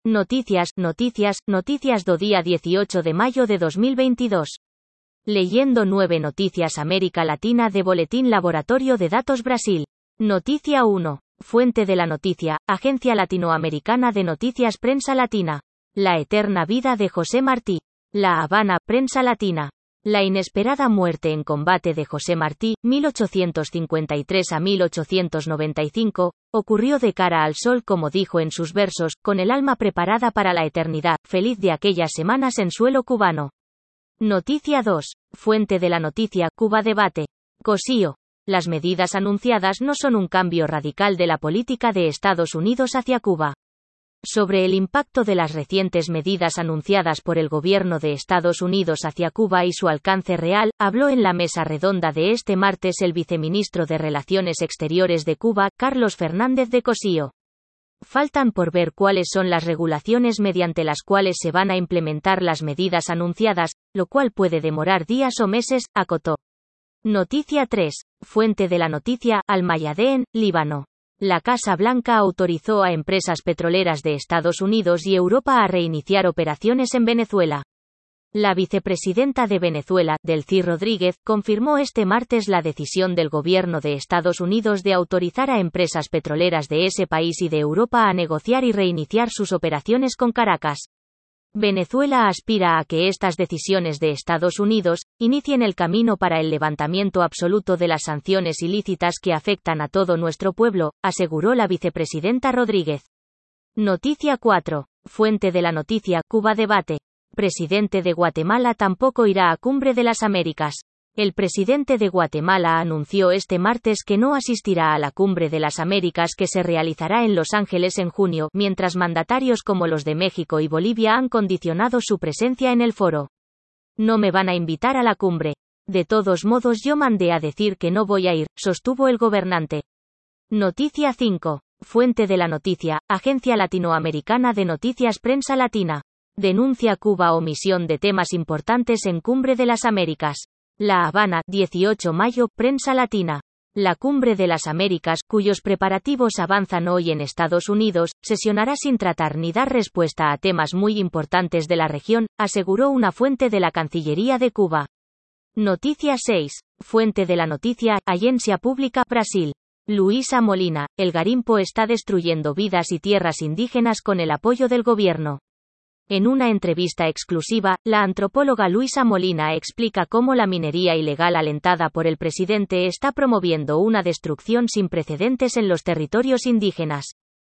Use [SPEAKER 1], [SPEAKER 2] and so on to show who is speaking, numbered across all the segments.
[SPEAKER 1] Noticias do día 18 de mayo de 2022. Leyendo 9 Noticias América Latina de Boletín Laboratorio de Datos Brasil. Noticia 1. Fuente de la noticia, Agencia Latinoamericana de Noticias Prensa Latina. La eterna vida de José Martí. La Habana, Prensa Latina. La inesperada muerte en combate de José Martí, 1853 a 1895, ocurrió de cara al sol, como dijo en sus versos, con el alma preparada para la eternidad, feliz de aquellas semanas en suelo cubano. Noticia 2. Fuente de la noticia, Cuba Debate. Cosío. Las medidas anunciadas no son un cambio radical de la política de Estados Unidos hacia Cuba. Sobre el impacto de las recientes medidas anunciadas por el gobierno de Estados Unidos hacia Cuba y su alcance real, habló en la mesa redonda de este martes el viceministro de Relaciones Exteriores de Cuba, Carlos Fernández de Cosío. Faltan por ver cuáles son las regulaciones mediante las cuales se van a implementar las medidas anunciadas, lo cual puede demorar días o meses, acotó. Noticia 3. Fuente de la noticia, Al-Mayadeen, Líbano. La Casa Blanca autorizó a empresas petroleras de Estados Unidos y Europa a reiniciar operaciones en Venezuela. La vicepresidenta de Venezuela, Delcy Rodríguez, confirmó este martes la decisión del gobierno de Estados Unidos de autorizar a empresas petroleras de ese país y de Europa a negociar y reiniciar sus operaciones con Caracas. Venezuela aspira a que estas decisiones de Estados Unidos inicien el camino para el levantamiento absoluto de las sanciones ilícitas que afectan a todo nuestro pueblo, aseguró la vicepresidenta Rodríguez. Noticia 4. Fuente de la noticia, Cuba Debate. Presidente de Guatemala tampoco irá a Cumbre de las Américas. El presidente de Guatemala anunció este martes que no asistirá a la Cumbre de las Américas que se realizará en Los Ángeles en junio, mientras mandatarios como los de México y Bolivia han condicionado su presencia en el foro. No me van a invitar a la cumbre. De todos modos yo mandé a decir que no voy a ir, sostuvo el gobernante. Noticia 5. Fuente de la noticia, Agencia Latinoamericana de Noticias Prensa Latina. Denuncia Cuba omisión de temas importantes en Cumbre de las Américas. La Habana, 18 mayo, Prensa Latina. La Cumbre de las Américas, cuyos preparativos avanzan hoy en Estados Unidos, sesionará sin tratar ni dar respuesta a temas muy importantes de la región, aseguró una fuente de la Cancillería de Cuba. Noticia 6. Fuente de la noticia, Agência Pública, Brasil. Luisa Molina, el garimpo está destruyendo vidas y tierras indígenas con el apoyo del gobierno. En una entrevista exclusiva, la antropóloga Luisa Molina explica cómo la minería ilegal alentada por el presidente está promoviendo una destrucción sin precedentes en los territorios indígenas.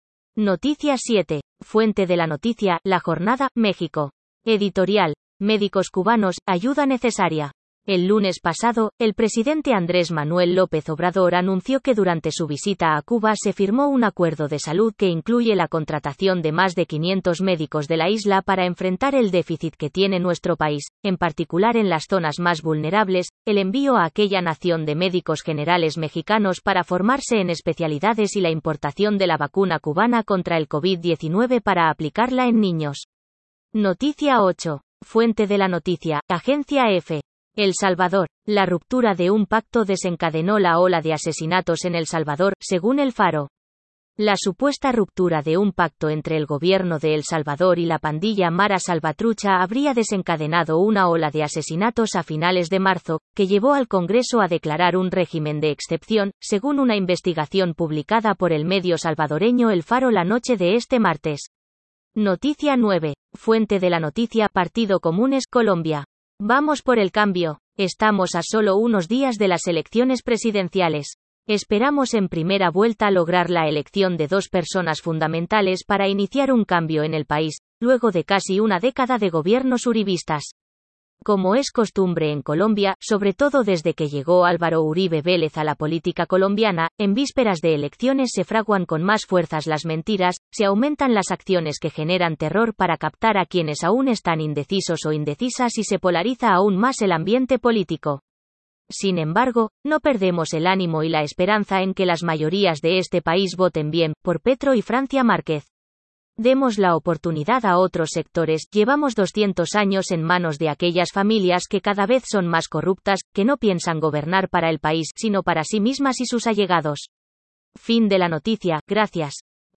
[SPEAKER 1] Noticia 7. Fuente de la noticia, La Jornada, México. Editorial. Médicos cubanos, ayuda necesaria. El lunes pasado, el presidente Andrés Manuel López Obrador anunció que durante su visita a Cuba se firmó un acuerdo de salud que incluye la contratación de más de 500 médicos de la isla para enfrentar el déficit que tiene nuestro país, en particular en las zonas más vulnerables, el envío a aquella nación de médicos generales mexicanos para formarse en especialidades y la importación de la vacuna cubana contra el COVID-19 para aplicarla en niños. Noticia 8. Fuente de la noticia, Agencia EFE. El Salvador. La ruptura de un pacto desencadenó la ola de asesinatos en El Salvador, según El Faro. La supuesta ruptura de un pacto entre el gobierno de El Salvador y la pandilla Mara Salvatrucha habría desencadenado una ola de asesinatos a finales de marzo, que llevó al Congreso a declarar un régimen de excepción, según una investigación publicada por el medio salvadoreño El Faro la noche de este martes. Noticia 9. Fuente de la noticia, Partido Comunes, Colombia. Vamos por el cambio. Estamos a solo unos días de las elecciones presidenciales. Esperamos en primera vuelta lograr la elección de dos personas fundamentales para iniciar un cambio en el país, luego de casi una década de gobiernos uribistas. Como es costumbre en Colombia, sobre todo desde que llegó Álvaro Uribe Vélez a la política colombiana, en vísperas de elecciones se fraguan con más fuerzas las mentiras, se aumentan las acciones que generan terror para captar a quienes aún están indecisos o indecisas y se polariza aún más el ambiente político. Sin embargo, no perdemos el ánimo y la esperanza en que las mayorías de este país voten bien, por Petro y Francia Márquez. Demos la oportunidad a otros sectores. Llevamos 200 años en manos de aquellas familias que cada vez son más corruptas, que no piensan gobernar para el país, sino para sí mismas y sus allegados. Fin de la noticia, gracias.